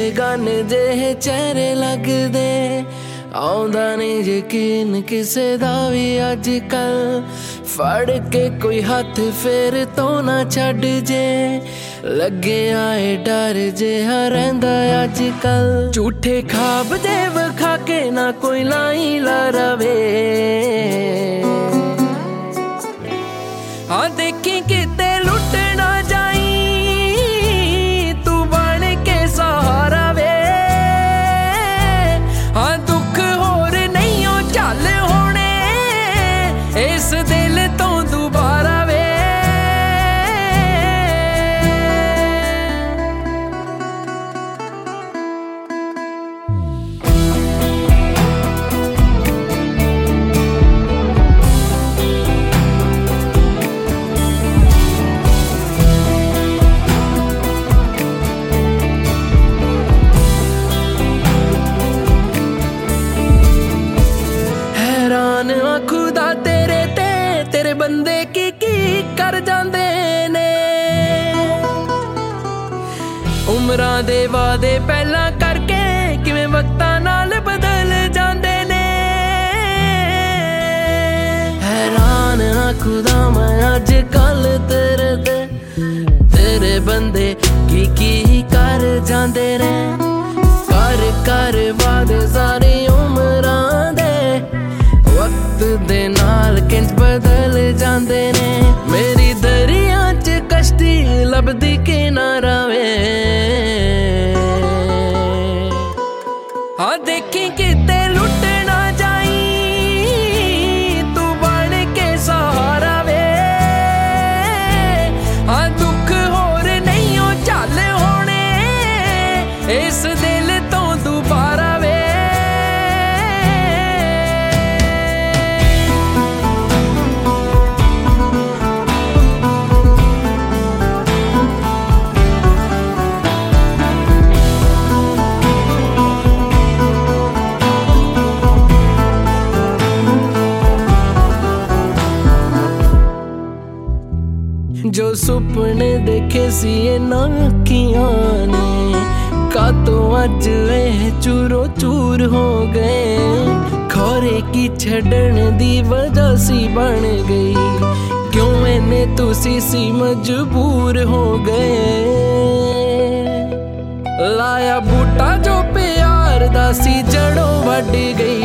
बेगाने जेहे चेहरे लगदे आउंदा नहीं यकीन किसे दा भी अजकल फड़ के कोई हाथ फेर तो ना छड़ जे लगे आए डर जिहा रहिंदा अजकल झूठे ख्वाब जे विखा के ना कोई लाई ला रवे हाँ देखी किते लुट ना जाई तू बन के सहारा वे हाँ दुख होर नहीं हो चल होने इस दिल तो दोबारा वे खुदा तेरे ते तेरे बंदे की कर जांदे ने उमरां दे वादे पहला करके किवें वक्तां नाल बदल जांदे ने हैरान हां खुदा मैं अज कल तेरे ते तेरे बंदे की कर जांदे ने कर वादे सारी उमरां दे वक्त दे नाल किंज बदल जांदे ने मेरी दरिया च कश्ती लभदी किनारा वे हाँ देखी किते लुट ना जाई तू बन के सहारा वे हाँ दुख होर नहीं हो चल होने इस दिल तो दोबारा वे जो सुपने देखे सी नाखियां ने कातों अज चूरो चूर हो गए खौरे की छड़न दी वजह सी बन गई क्यों मैंने तुसी सी मजबूर हो गए लाया बूटा जो प्यार दा सी जड़ों वड़ गई